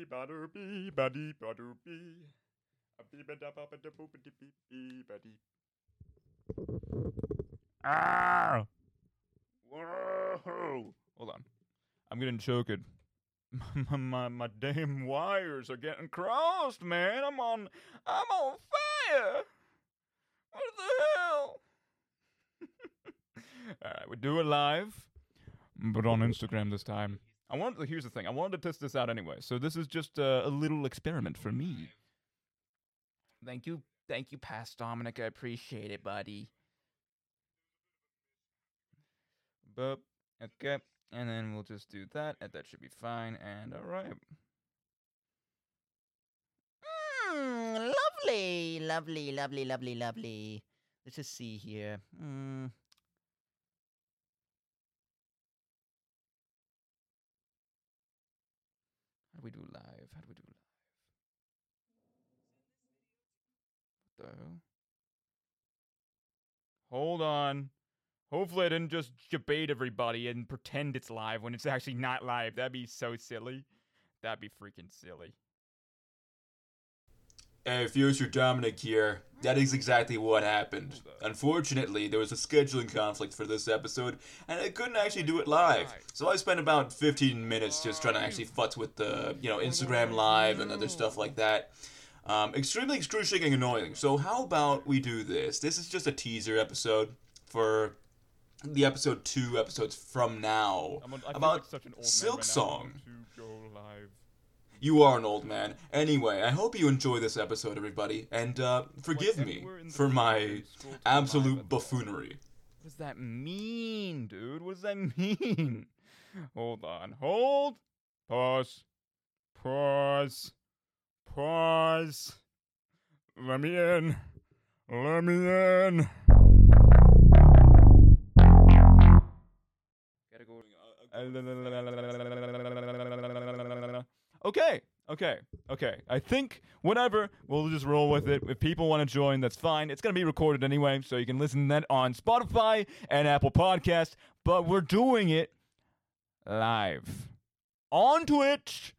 Ah! Whoa! Hold on. I'm getting choked. My damn wires are getting crossed, man. I'm on fire. What the hell? Alright, we do it live, but on Instagram this time. Here's the thing. I wanted to test this out anyway, so this is just a little experiment for me. Thank you, Past Dominic. I appreciate it, buddy. But okay, and then we'll just do that, and that should be fine. And all right. Lovely, lovely, lovely, lovely, lovely. Let's just see here. How do we do live? What the hell? Hold on. Hopefully I didn't just debate everybody and pretend it's live when it's actually not live. That'd be so silly. That'd be freaking silly. Hey, Future Dominic here. That is exactly what happened. Unfortunately, there was a scheduling conflict for this episode, and I couldn't actually do it live. So I spent about 15 minutes just trying to actually futz with the, Instagram Live and other stuff like that. Extremely excruciating and annoying. So how about we do this? This is just a teaser episode for the episode 2 episodes from now about Silksong. You are an old man. Anyway, I hope you enjoy this episode, everybody, and forgive me for my absolute buffoonery. What does that mean, dude? What does that mean? Hold on. Hold. Pause. Let me in. Gotta go. Okay. I think, whatever, we'll just roll with it. If people want to join, that's fine. It's going to be recorded anyway, so you can listen to that on Spotify and Apple Podcasts. But we're doing it live on Twitch.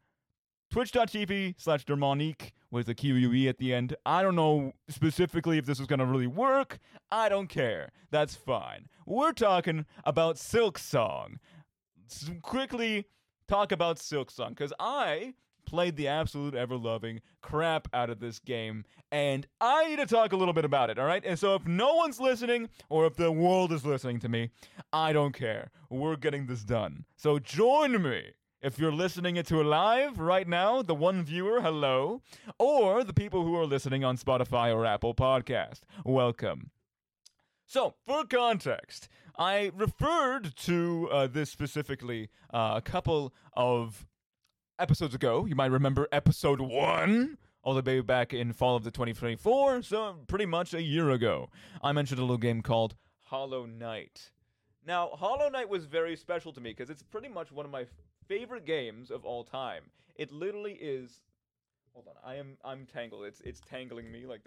Twitch.tv/Dermonique with a QUE at the end. I don't know specifically if this is going to really work. I don't care. That's fine. We're talking about Silksong. Quickly talk about Silksong, because I played the absolute ever-loving crap out of this game, and I need to talk a little bit about it, all right? And so if no one's listening, or if the world is listening to me, I don't care. We're getting this done. So join me. If you're listening to it live right now, the one viewer, hello, or the people who are listening on Spotify or Apple Podcast, welcome. So, for context, I referred to this specifically a couple of episodes ago. You might remember episode 1, all the way back in fall of the 2024, so pretty much a year ago. I mentioned a little game called Hollow Knight. Now, Hollow Knight was very special to me because it's pretty much one of my favorite games of all time. It literally is. Hold on, I'm tangled. It's tangling me like the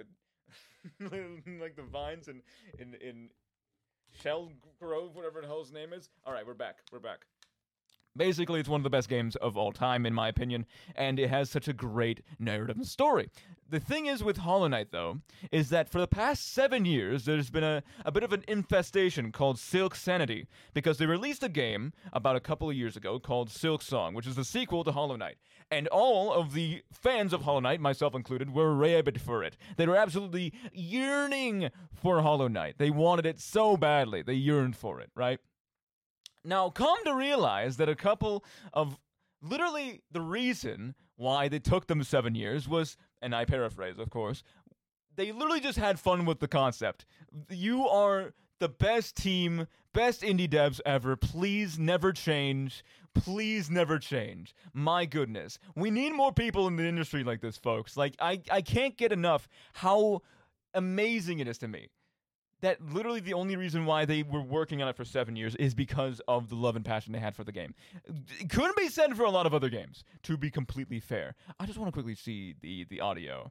like the vines in Shell Grove, whatever the hell's name is. All right, we're back. Basically, it's one of the best games of all time, in my opinion, and it has such a great narrative and story. The thing is with Hollow Knight, though, is that for the past 7 years, there's been a bit of an infestation called Silksanity, because they released a game about a couple of years ago called Silksong, which is the sequel to Hollow Knight. And all of the fans of Hollow Knight, myself included, were rabid for it. They were absolutely yearning for Hollow Knight. They wanted it so badly. They yearned for it, right? Now, come to realize that a couple of, literally the reason why they took them 7 years was, and I paraphrase, of course, they literally just had fun with the concept. You are the best team, best indie devs ever. Please never change. Please never change. My goodness. We need more people in the industry like this, folks. Like, I can't get enough how amazing it is to me that literally the only reason why they were working on it for 7 years is because of the love and passion they had for the game. It couldn't be said for a lot of other games, to be completely fair. I just want to quickly see the audio.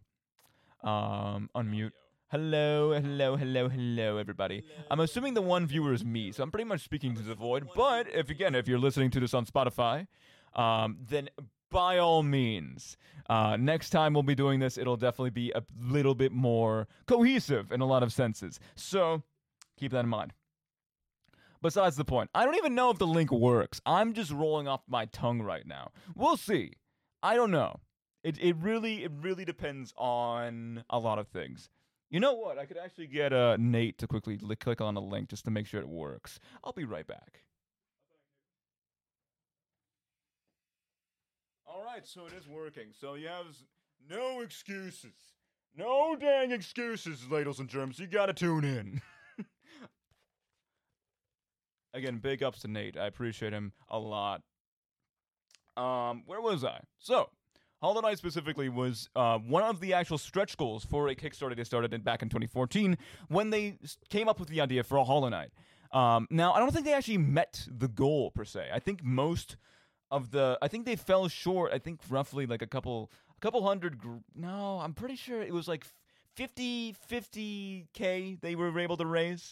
Unmute. Hello, everybody. Hello. I'm assuming the one viewer is me, so I'm pretty much speaking to the void. But if you're listening to this on Spotify, then by all means. Next time we'll be doing this, it'll definitely be a little bit more cohesive in a lot of senses. So keep that in mind. Besides the point, I don't even know if the link works. I'm just rolling off my tongue right now. We'll see. I don't know. It really depends on a lot of things. You know what? I could actually get Nate to quickly click on a link just to make sure it works. I'll be right back. Alright, so it is working. So you have no excuses. No dang excuses, ladies and germs. You gotta tune in. Again, big ups to Nate. I appreciate him a lot. Where was I? So, Hollow Knight specifically was one of the actual stretch goals for a Kickstarter they started back in 2014 when they came up with the idea for a Hollow Knight. Now, I don't think they actually met the goal, per se. I think I think they fell short, I think roughly like a couple hundred, no, I'm pretty sure it was like 50K they were able to raise.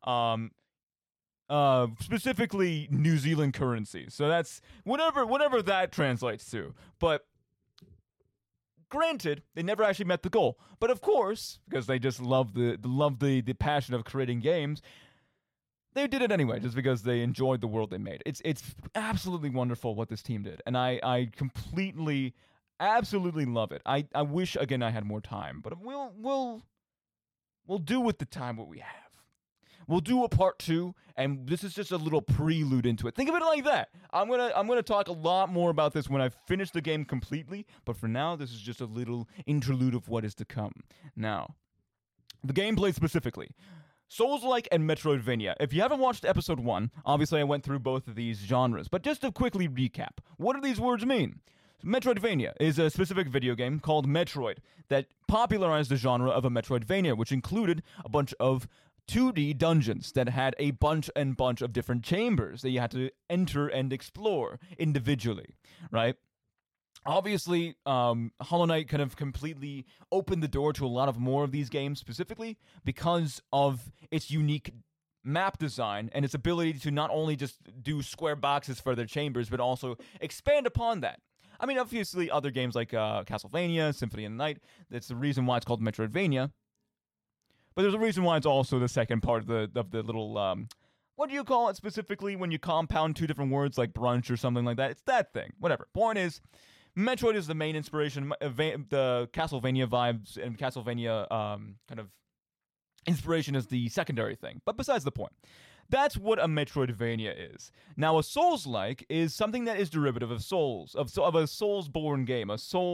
Specifically New Zealand currency. So that's whatever that translates to. But granted, they never actually met the goal. But of course, because they just love the passion of creating games, they did it anyway, just because they enjoyed the world they made. It's absolutely wonderful what this team did, and I completely, absolutely love it. I wish again I had more time, but we'll do with the time what we have. We'll do a part 2, and this is just a little prelude into it. Think of it like that. I'm gonna talk a lot more about this when I finish the game completely, but for now, this is just a little interlude of what is to come. Now, the gameplay specifically. Souls-like and Metroidvania. If you haven't watched episode 1, obviously I went through both of these genres, but just to quickly recap, what do these words mean? Metroidvania is a specific video game called Metroid that popularized the genre of a Metroidvania, which included a bunch of 2D dungeons that had a bunch of different chambers that you had to enter and explore individually, right? Obviously, Hollow Knight kind of completely opened the door to a lot of more of these games, specifically because of its unique map design and its ability to not only just do square boxes for their chambers, but also expand upon that. I mean, obviously, other games like Castlevania, Symphony of the Night, that's the reason why it's called Metroidvania. But there's a reason why it's also the second part of the little, what do you call it specifically when you compound two different words like brunch or something like that? It's that thing. Whatever. Point is, Metroid is the main inspiration. The Castlevania vibes and Castlevania kind of inspiration is the secondary thing. But besides the point, that's what a Metroidvania is. Now, a Souls-like is something that is derivative of Souls, of a Souls-born game,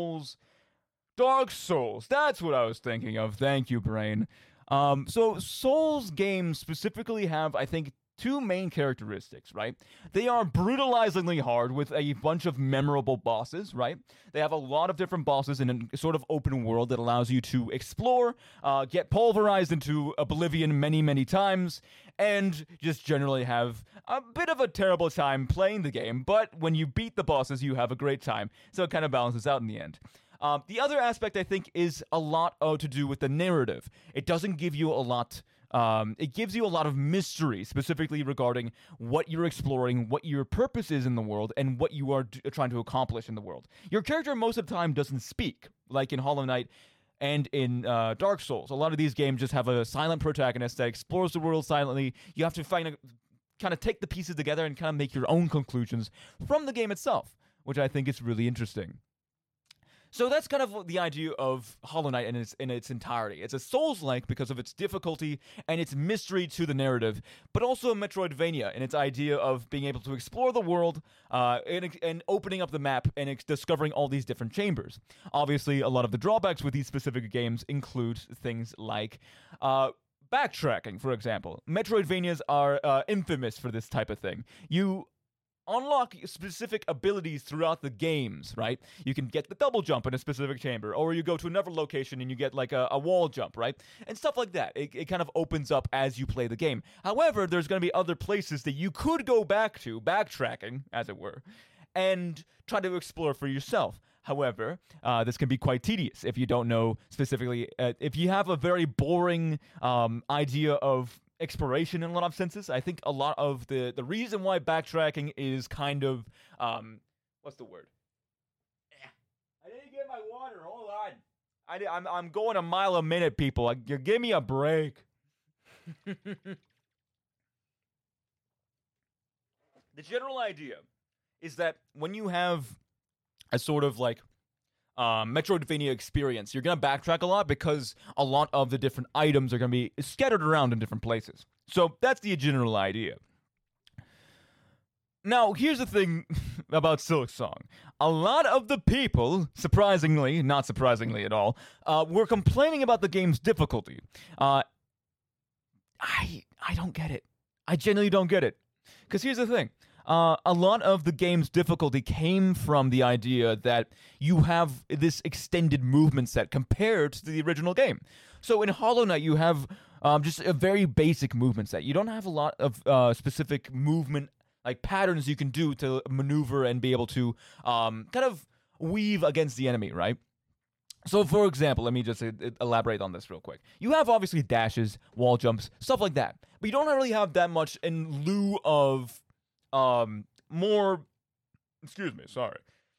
Dark Souls. That's what I was thinking of. Thank you, brain. So Souls games specifically have, I think, two main characteristics, right? They are brutalizingly hard with a bunch of memorable bosses, right? They have a lot of different bosses in a sort of open world that allows you to explore, get pulverized into oblivion many, many times, and just generally have a bit of a terrible time playing the game, but when you beat the bosses, you have a great time, so it kind of balances out in the end. The other aspect, I think, is a lot to do with the narrative. It doesn't give you a lot. It gives you a lot of mystery, specifically regarding what you're exploring, what your purpose is in the world, and what you are trying to accomplish in the world. Your character most of the time doesn't speak, like in Hollow Knight and in Dark Souls. A lot of these games just have a silent protagonist that explores the world silently. You have to kind of take the pieces together and kind of make your own conclusions from the game itself, which I think is really interesting. So that's kind of the idea of Hollow Knight in its entirety. It's a Souls-like because of its difficulty and its mystery to the narrative, but also a Metroidvania in its idea of being able to explore the world and opening up the map and discovering all these different chambers. Obviously, a lot of the drawbacks with these specific games include things like backtracking, for example. Metroidvanias are infamous for this type of thing. You unlock specific abilities throughout the games, right? You can get the double jump in a specific chamber, or you go to another location and you get like a wall jump, right? And stuff like that. It kind of opens up as you play the game. However, there's going to be other places that you could go back to, backtracking, as it were, and try to explore for yourself. However, this can be quite tedious if you don't know specifically, if you have a very boring idea of exploration in a lot of senses. I think a lot of the reason why backtracking is kind of what's the word? water. Hold on. I'm going a mile a minute, people. You give me a break. The general idea is that when you have a sort of like Metroidvania experience, you're going to backtrack a lot because a lot of the different items are going to be scattered around in different places. So that's the general idea. Now, here's the thing about Silksong. A lot of the people, surprisingly, not surprisingly at all, were complaining about the game's difficulty. I don't get it. I genuinely don't get it. Because here's the thing. A lot of the game's difficulty came from the idea that you have this extended movement set compared to the original game. So in Hollow Knight, you have just a very basic movement set. You don't have a lot of specific movement like patterns you can do to maneuver and be able to kind of weave against the enemy, right? So, for example, let me just elaborate on this real quick. You have obviously dashes, wall jumps, stuff like that, but you don't really have that much in lieu of more. Excuse me, sorry.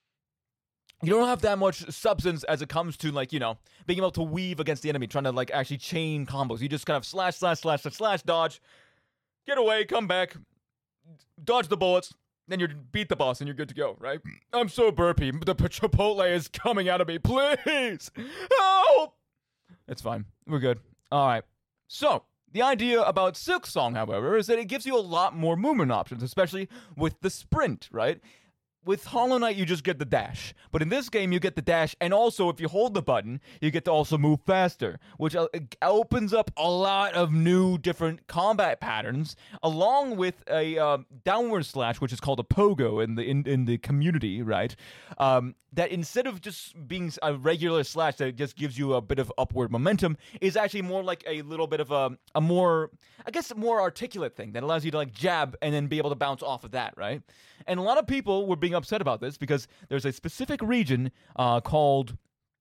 You don't have that much substance as it comes to, like, you know, being able to weave against the enemy, trying to, like, actually chain combos. You just kind of slash, dodge, get away, come back, dodge the bullets, then you beat the boss and you're good to go, right? I'm so burpy. The Chipotle is coming out of me. Please! Help! It's fine. We're good. All right. So, the idea about Silksong, however, is that it gives you a lot more movement options, especially with the sprint, right? With Hollow Knight, you just get the dash. But in this game, you get the dash, and also, if you hold the button, you get to also move faster, which opens up a lot of new different combat patterns, along with a downward slash, which is called a pogo in the community, right? That instead of just being a regular slash that just gives you a bit of upward momentum, is actually more like a little bit of a more, I guess, more articulate thing that allows you to, like, jab and then be able to bounce off of that, right? And a lot of people were being upset about this because there's a specific region called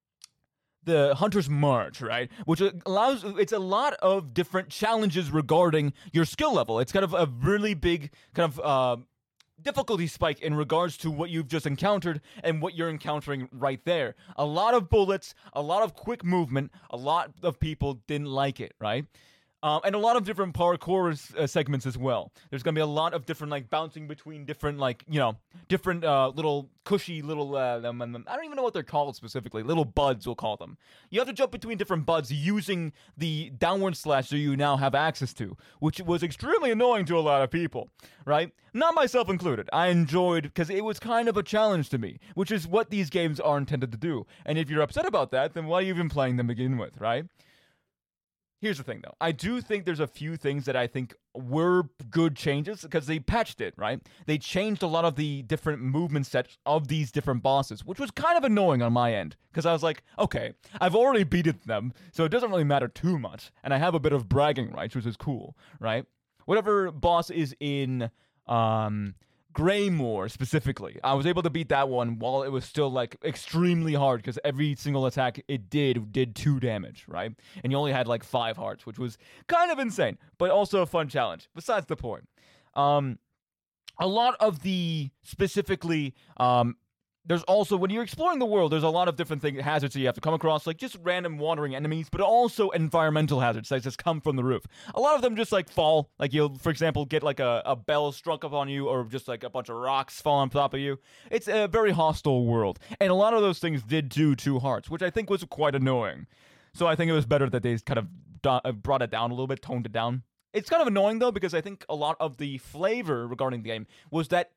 the Hunter's March, right? Which allows, it's a lot of different challenges regarding your skill level. It's kind of a really big kind of difficulty spike in regards to what you've just encountered and what you're encountering right there. A lot of bullets, a lot of quick movement, a lot of people didn't like it, right? And a lot of different parkour segments as well. There's going to be a lot of different, like, bouncing between different, like, you know, different little cushy little, I don't even know what they're called specifically. Little buds, we'll call them. You have to jump between different buds using the downward slash that you now have access to, which was extremely annoying to a lot of people, right? Not myself included. I enjoyed, because it was kind of a challenge to me, which is what these games are intended to do. And if you're upset about that, then why are you even playing them to begin with, right? Here's the thing, though. I do think there's a few things that I think were good changes because they patched it, right? They changed a lot of the different movement sets of these different bosses, which was kind of annoying on my end because I was like, okay, I've already beaten them, so it doesn't really matter too much, and I have a bit of bragging rights, which is cool, right? Whatever boss is in Greymoor specifically, I was able to beat that one while it was still, like, extremely hard because every single attack it did 2 damage, right? And you only had like 5 hearts, which was kind of insane, but also a fun challenge. Besides the point, a lot of the specifically there's also, when you're exploring the world, there's a lot of different hazards that you have to come across, like just random wandering enemies, but also environmental hazards that just come from the roof. A lot of them just, like, fall. Like, you'll, for example, get, like, a bell struck up on you, or just, like, a bunch of rocks fall on top of you. It's a very hostile world. And a lot of those things did do 2 hearts, which I think was quite annoying. So I think it was better that they kind of brought it down a little bit, toned it down. It's kind of annoying, though, because I think a lot of the flavor regarding the game was that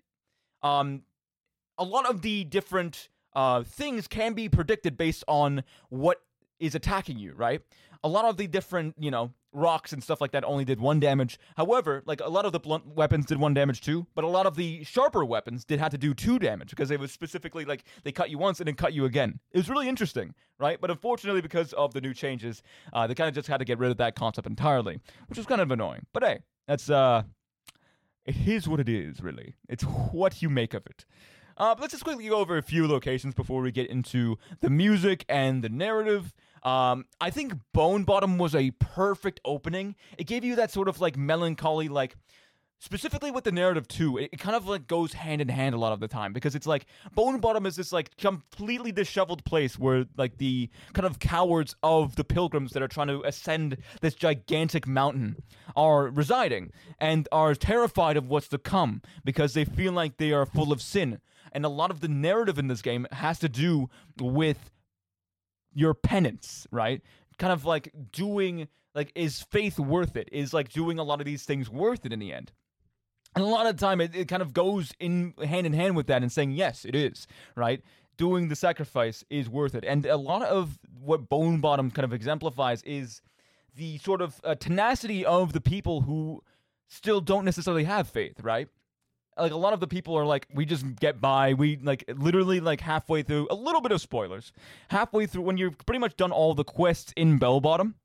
a lot of the different things can be predicted based on what is attacking you, right? A lot of the different, you know, rocks and stuff like that only did 1 damage. However, like, a lot of the blunt weapons did 1 damage too, but a lot of the sharper weapons had to do 2 damage because it was specifically, like, they cut you once and then cut you again. It was really interesting, right? But unfortunately, because of the new changes, they kind of just had to get rid of that concept entirely, which was kind of annoying. But hey, that's, it is what it is, really. It's what you make of it. Let's just quickly go over a few locations before we get into the music and the narrative. I think Bone Bottom was a perfect opening. It gave you that sort of, like, melancholy, like, specifically with the narrative too, it kind of like goes hand in hand a lot of the time, because it's like Bone Bottom is this like completely disheveled place where like the kind of cowards of the pilgrims that are trying to ascend this gigantic mountain are residing and are terrified of what's to come because they feel like they are full of sin. And a lot of the narrative in this game has to do with your penance, right? Kind of like doing, like, is faith worth it? Is like doing a lot of these things worth it in the end? And a lot of the time, it kind of goes in hand with that and saying, yes, it is, right? Doing the sacrifice is worth it. And a lot of what Bone Bottom kind of exemplifies is the sort of tenacity of the people who still don't necessarily have faith, right? Like, a lot of the people are like, we just get by. We, like, literally, like, halfway through, a little bit of spoilers, halfway through, when you've pretty much done all the quests in Bell Bottom,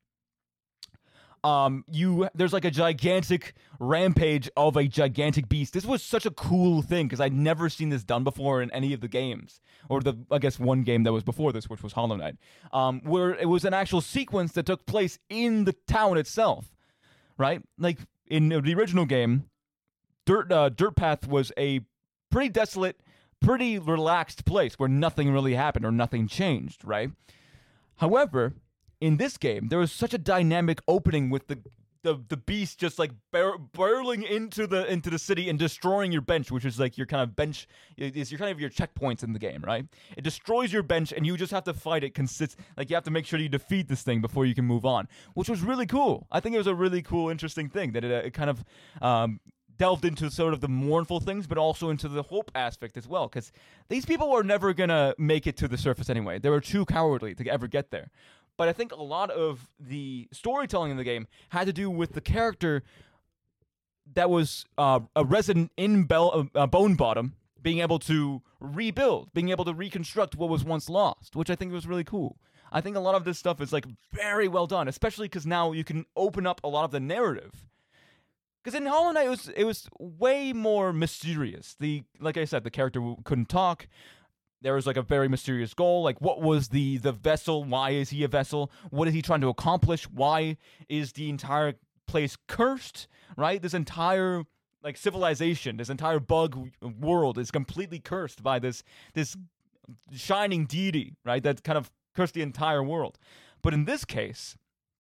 there's like a gigantic rampage of a gigantic beast. This was such a cool thing because I'd never seen this done before in any of the games, or I guess one game that was before this, which was Hollow Knight, where it was an actual sequence that took place in the town itself, right? Like in the original game, Dirt Path was a pretty desolate, pretty relaxed place where nothing really happened or nothing changed, right? However, in this game, there was such a dynamic opening with the beast just like barreling into the city and destroying your bench, which is like your kind of bench, is your kind of your checkpoints in the game, right? It destroys your bench, and you just have to fight it. Like, you have to make sure you defeat this thing before you can move on, which was really cool. I think it was a really cool, interesting thing that it kind of delved into sort of the mournful things, but also into the hope aspect as well, because these people were never gonna make it to the surface anyway. They were too cowardly to ever get there. But I think a lot of the storytelling in the game had to do with the character that was a resident in Bone Bottom being able to rebuild, being able to reconstruct what was once lost, which I think was really cool. I think a lot of this stuff is like very well done, especially because now you can open up a lot of the narrative. Because in Hollow Knight, it was way more mysterious. Like I said, the character couldn't talk. There was like a very mysterious goal. Like, what was the vessel? Why is he a vessel? What is he trying to accomplish? Why is the entire place cursed? Right? This entire like civilization, this entire bug world is completely cursed by this shining deity, right? That kind of cursed the entire world. But in this case,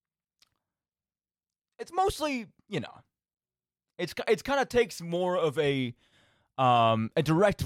it's mostly, you know, it's kind of takes more of a direct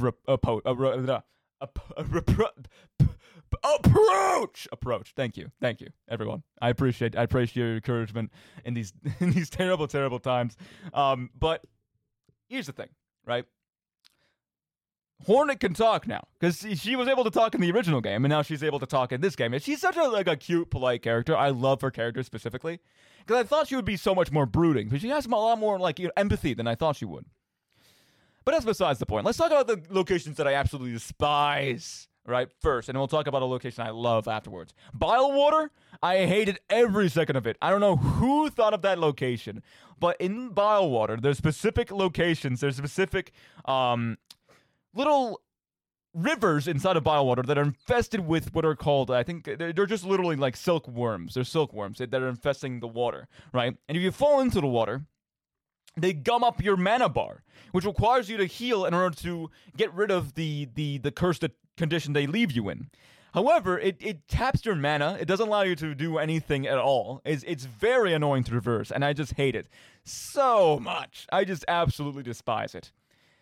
approach. Thank you, everyone. I appreciate your encouragement in these terrible times. But here's the thing, right? Hornet can talk now because she was able to talk in the original game, and now she's able to talk in this game. And she's such a cute, polite character. I love her character specifically because I thought she would be so much more brooding, but she has a lot more empathy than I thought she would. But that's besides the point. Let's talk about the locations that I absolutely despise, right, first, and we'll talk about a location I love afterwards. Bilewater, I hated every second of it. I don't know who thought of that location, but in Bilewater, there's specific locations, there's specific little rivers inside of Bilewater that are infested with what are called, I think, they're just literally like silkworms. They're silkworms that are infesting the water, right? And if you fall into the water, they gum up your mana bar, which requires you to heal in order to get rid of the cursed condition they leave you in. However, it taps your mana. It doesn't allow you to do anything at all. It's very annoying to reverse, and I just hate it so much. I just absolutely despise it.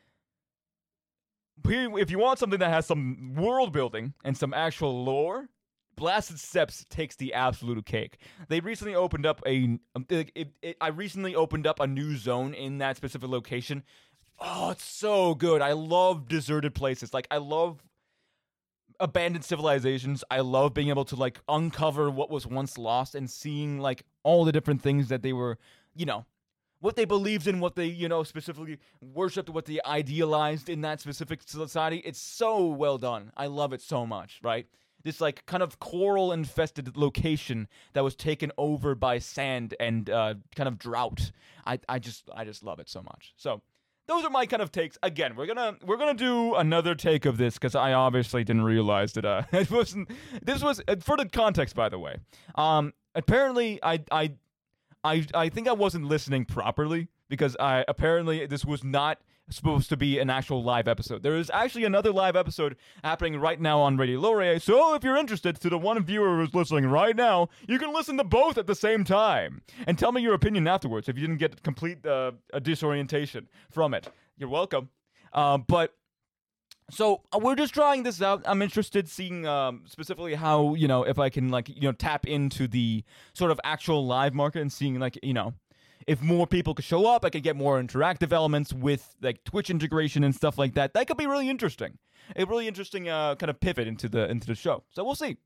If you want something that has some world building and some actual lore, Blasted Steppes takes the absolute cake. They recently opened up I recently opened up a new zone in that specific location. Oh, it's so good. I love deserted places. Like, I love abandoned civilizations. I love being able to like uncover what was once lost and seeing like all the different things that they were, you know, what they believed in, what they, you know, specifically worshipped, what they idealized in that specific society. It's so well done. I love it so much, right? This like kind of coral-infested location that was taken over by sand and kind of drought. I just love it so much. So those are my kind of takes. Again, we're gonna do another take of this because I obviously didn't realize that it wasn't. This was for the context, by the way. Apparently, I think I wasn't listening properly because apparently this was not supposed to be an actual live episode. There is actually another live episode happening right now on Radio Laurier, so if you're interested, to the one viewer who's listening right now, you can listen to both at the same time, and tell me your opinion afterwards if you didn't get complete a disorientation from it. You're welcome. So we're just trying this out. I'm interested seeing specifically how, if I can tap into the sort of actual live market and seeing if more people could show up, I could get more interactive elements with like Twitch integration and stuff like that. That could be really interesting. A really interesting kind of pivot into the show. So we'll see.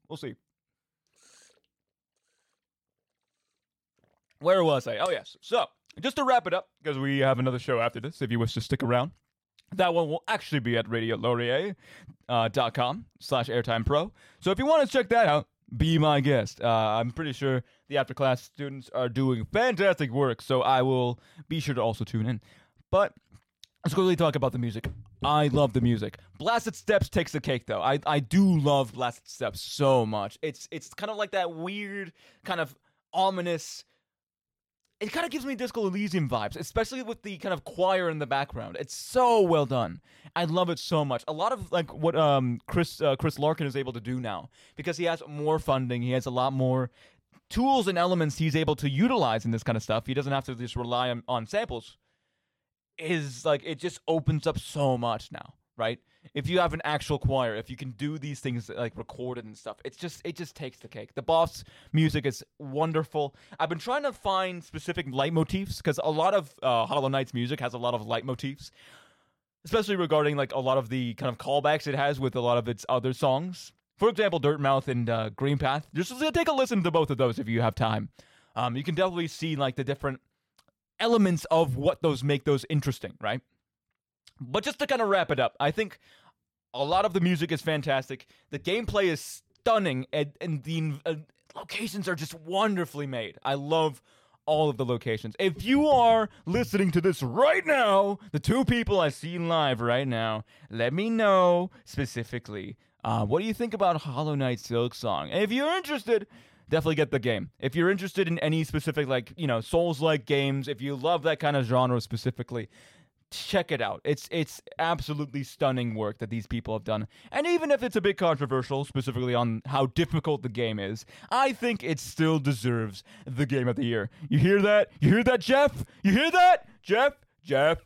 Where was I? Oh yes. So just to wrap it up, because we have another show after this, if you wish to stick around. That one will actually be at radiolaurier.com/airtimepro. So if you want to check that out, be my guest. I'm pretty sure the after-class students are doing fantastic work, so I will be sure to also tune in. But let's quickly talk about the music. I love the music. Blasted Steps takes the cake, though. I do love Blasted Steps so much. It's kind of like that weird, kind of ominous... It kind of gives me Disco Elysium vibes, especially with the kind of choir in the background. It's so well done. I love it so much. A lot of like what Chris Larkin is able to do now, because he has more funding, he has a lot more tools and elements he's able to utilize in this kind of stuff. He doesn't have to just rely on samples. Is like it just opens up so much now, right? If you have an actual choir, if you can do these things like recorded and stuff, it just takes the cake. The boss music is wonderful. I've been trying to find specific leitmotifs because a lot of Hollow Knight's music has a lot of leitmotifs, especially regarding like a lot of the kind of callbacks it has with a lot of its other songs. For example, Dirtmouth and Green Path. Just take a listen to both of those if you have time. You can definitely see like the different elements of what those make those interesting, right? But just to kind of wrap it up, I think a lot of the music is fantastic. The gameplay is stunning, and the locations are just wonderfully made. I love all of the locations. If you are listening to this right now, the two people I see live right now, let me know specifically, what do you think about Hollow Knight Silksong? And if you're interested, definitely get the game. If you're interested in any specific, Souls-like games, if you love that kind of genre specifically, check it out. It's absolutely stunning work that these people have done. And even if it's a bit controversial, specifically on how difficult the game is, I think it still deserves the Game of the Year. You hear that? You hear that, Jeff? You hear that? Jeff? Hey,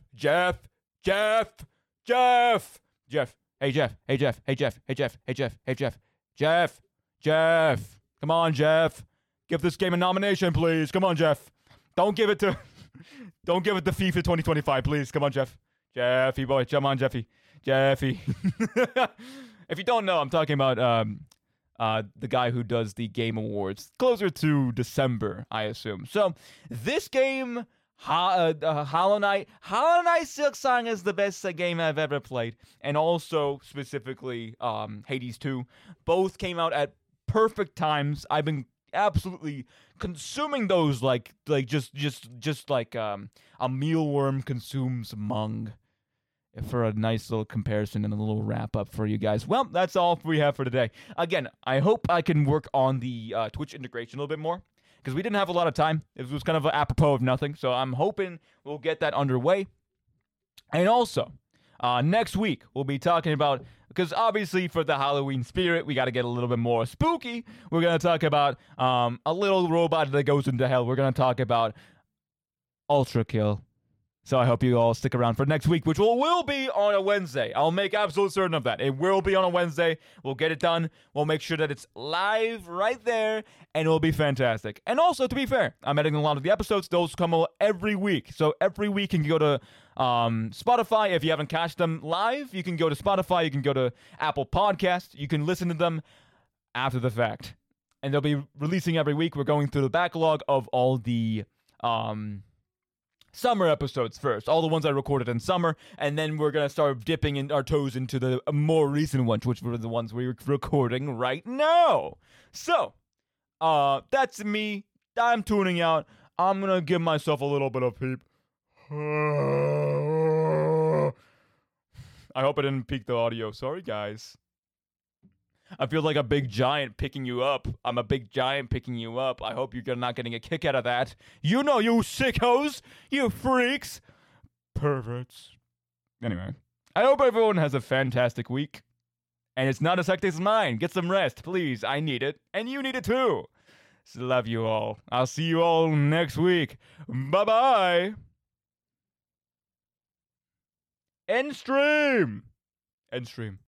Jeff. Come on, Jeff. Give this game a nomination, please. Come on, Jeff. Don't give it to FIFA 2025, please. Come on, Jeff. Jeffy boy. Come on, Jeffy. If you don't know, I'm talking about the guy who does the Game Awards. Closer to December, I assume. So, this game, Hollow Knight Silksong is the best game I've ever played. And also, specifically, Hades 2. Both came out at perfect times. I've been absolutely consuming those like just like a mealworm consumes mung, for a nice little comparison and a little wrap up for you guys. Well, that's all we have for today. Again, I hope I can work on the Twitch integration a little bit more, because we didn't have a lot of time. It was kind of apropos of nothing, so I'm hoping we'll get that underway. And also, next week we'll be talking about, because obviously for the Halloween spirit, we got to get a little bit more spooky. We're going to talk about a little robot that goes into hell. We're going to talk about Ultra Kill. So I hope you all stick around for next week, which will be on a Wednesday. I'll make absolute certain of that. It will be on a Wednesday. We'll get it done. We'll make sure that it's live right there, and it'll be fantastic. And also, to be fair, I'm editing a lot of the episodes. Those come out every week. So every week you can go to Spotify. If you haven't catched them live, you can go to Spotify. You can go to Apple Podcasts. You can listen to them after the fact. And they'll be releasing every week. We're going through the backlog of all the summer episodes first, all the ones I recorded in summer, and then we're gonna start dipping in our toes into the more recent ones, which were the ones we're recording right now. So, that's me. I'm tuning out. I'm gonna give myself a little bit of peep. I hope I didn't peak the audio. Sorry, guys. I feel like a big giant picking you up. I'm a big giant picking you up. I hope you're not getting a kick out of that. You know, you sickos, you freaks, perverts. Anyway, I hope everyone has a fantastic week. And it's not as hectic as mine. Get some rest, please. I need it. And you need it too. So love you all. I'll see you all next week. Bye-bye. End stream. End stream.